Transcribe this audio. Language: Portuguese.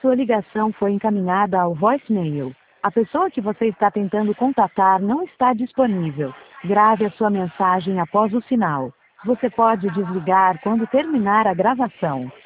Sua ligação foi encaminhada ao voicemail. A pessoa que você está tentando contatar não está disponível. Grave a sua mensagem após o sinal. Você pode desligar quando terminar a gravação.